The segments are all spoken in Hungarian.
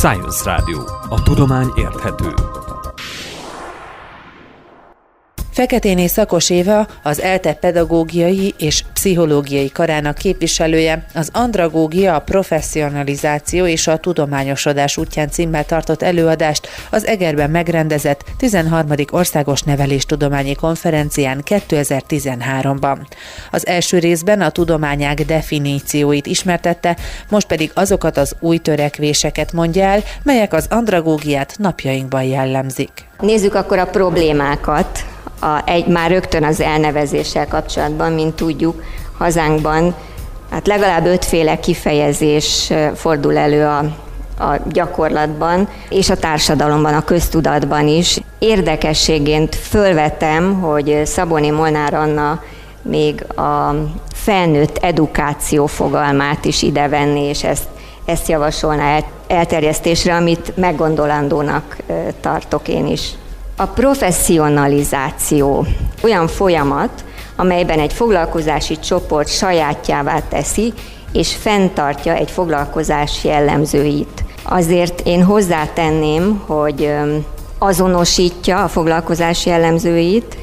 Science Radio. A tudomány érthető. Feketéné Szakos Éva, az ELTE pedagógiai és pszichológiai karának képviselője, az Andragógia, a professzionalizáció és a tudományosodás útján címmel tartott előadást az Egerben megrendezett 13. Országos Neveléstudományi Konferencián 2013-ban. Az első részben a tudományág definícióit ismertette, most pedig azokat az új törekvéseket mondja el, melyek az andragógiát napjainkban jellemzik. Nézzük akkor a problémákat. Már rögtön az elnevezéssel kapcsolatban, mint tudjuk, hazánkban hát legalább 5 féle kifejezés fordul elő a gyakorlatban, és a társadalomban, a köztudatban is. Érdekességként fölvetem, hogy Szabóné Molnár Anna még a felnőtt edukáció fogalmát is idevenni, és ezt javasolná elterjesztésre, amit meggondolandónak tartok én is. A professzionalizáció olyan folyamat, amelyben egy foglalkozási csoport sajátjává teszi és fenntartja egy foglalkozás jellemzőit. Azért én hozzátenném, hogy azonosítja a foglalkozás jellemzőit,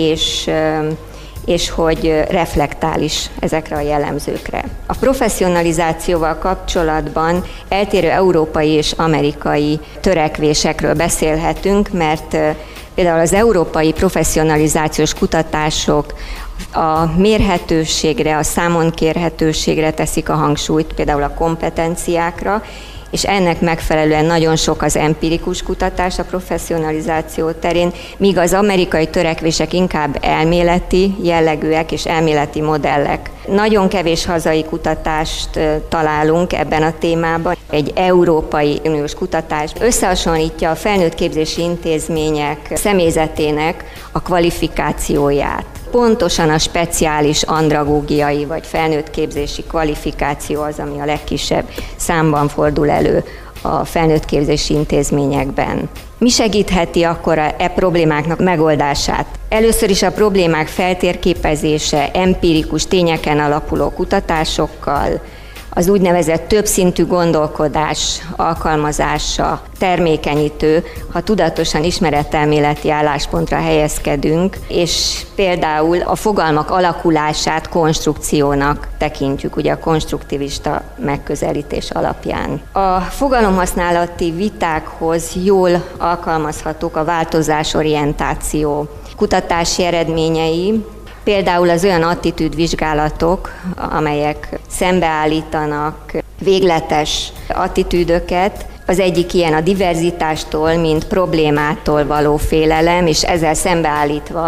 és hogy reflektál is ezekre a jellemzőkre. A professzionalizációval kapcsolatban eltérő európai és amerikai törekvésekről beszélhetünk, mert például az európai professzionalizációs kutatások a mérhetőségre, a számonkérhetőségre teszik a hangsúlyt, például a kompetenciákra, és ennek megfelelően nagyon sok az empirikus kutatás a professzionalizáció terén, míg az amerikai törekvések inkább elméleti jellegűek és elméleti modellek. Nagyon kevés hazai kutatást találunk ebben a témában. Egy európai uniós kutatás összehasonlítja a felnőttképzési intézmények személyzetének a kvalifikációját. Pontosan a speciális andragógiai vagy felnőttképzési kvalifikáció az, ami a legkisebb számban fordul elő a felnőttképzési intézményekben. Mi segítheti akkor e problémáknak megoldását? Először is a problémák feltérképezése empirikus tényeken alapuló kutatásokkal, az úgynevezett többszintű gondolkodás alkalmazása termékenyítő, ha tudatosan ismeretelméleti álláspontra helyezkedünk, és például a fogalmak alakulását konstrukciónak tekintjük, ugye a konstruktivista megközelítés alapján. A fogalomhasználati vitákhoz jól alkalmazhatók a változásorientáció kutatási eredményei, például az olyan attitűdvizsgálatok, amelyek szembeállítanak végletes attitűdöket. Az egyik ilyen a diverzitástól, mint problémától való félelem, és ezzel szembeállítva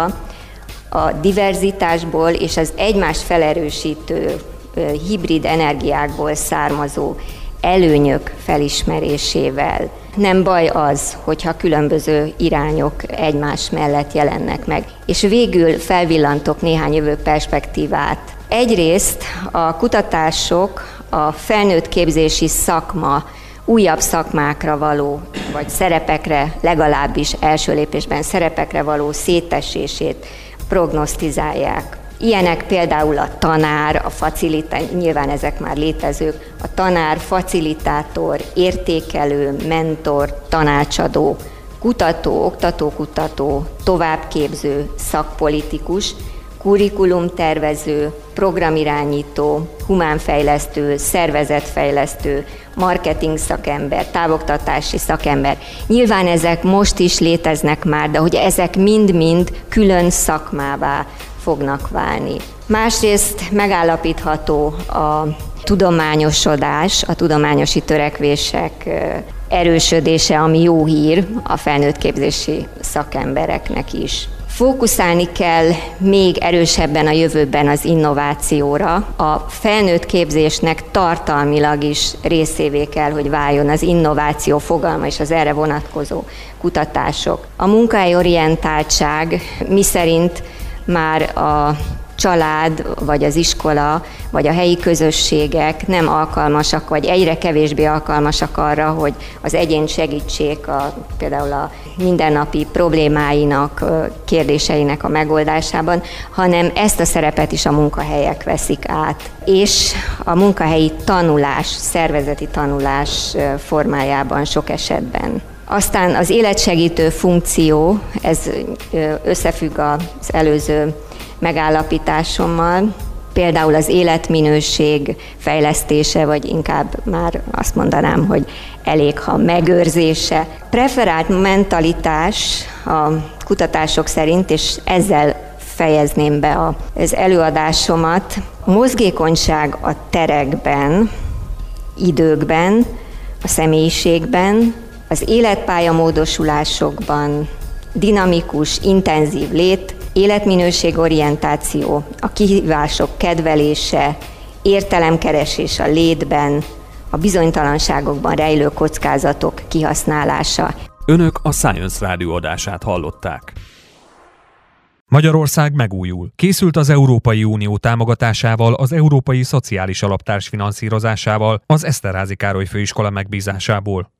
a diverzitásból és az egymást felerősítő hibrid energiákból származó előnyök felismerésével. Nem baj az, hogyha különböző irányok egymás mellett jelennek meg. És végül felvillantok néhány jövő perspektívát. Egyrészt a kutatások a felnőttképzési szakma újabb szakmákra való, vagy szerepekre, legalábbis első lépésben szerepekre való szétesését prognosztizálják. Ilyenek például a tanár, a facilitátor, nyilván ezek már létezők, a tanár, facilitátor, értékelő, mentor, tanácsadó, kutató, oktató-kutató, továbbképző, szakpolitikus, kurikulumtervező, programirányító, humánfejlesztő, szervezetfejlesztő, marketing szakember, távoktatási szakember. Nyilván ezek most is léteznek már, de hogy ezek mind-mind külön szakmává fognak válni. Másrészt megállapítható a tudományosodás, a tudományosi törekvések erősödése, ami jó hír a felnőttképzési szakembereknek is. Fókuszálni kell még erősebben a jövőben az innovációra. A felnőttképzésnek tartalmilag is részévé kell, hogy váljon az innováció fogalma és az erre vonatkozó kutatások. A munkahelyorientáltság miszerint már a család, vagy az iskola, vagy a helyi közösségek nem alkalmasak, vagy egyre kevésbé alkalmasak arra, hogy az egyént segítsék például a mindennapi problémáinak, kérdéseinek a megoldásában, hanem ezt a szerepet is a munkahelyek veszik át. És a munkahelyi tanulás, szervezeti tanulás formájában sok esetben. Aztán az életsegítő funkció, ez összefügg az előző megállapításommal, például az életminőség fejlesztése, vagy inkább már azt mondanám, hogy elég, ha megőrzése. Preferált mentalitás a kutatások szerint, és ezzel fejezném be az előadásomat. Mozgékonyság a terekben, időkben, a személyiségben, az életpálya módosulásokban, dinamikus, intenzív lét, életminőségorientáció, a kihívások kedvelése, értelemkeresés a létben, a bizonytalanságokban rejlő kockázatok kihasználása. Önök a Science Rádió adását hallották. Magyarország megújul. Készült az Európai Unió támogatásával, az Európai Szociális Alap társfinanszírozásával, az Eszterházy Károly Főiskola megbízásából.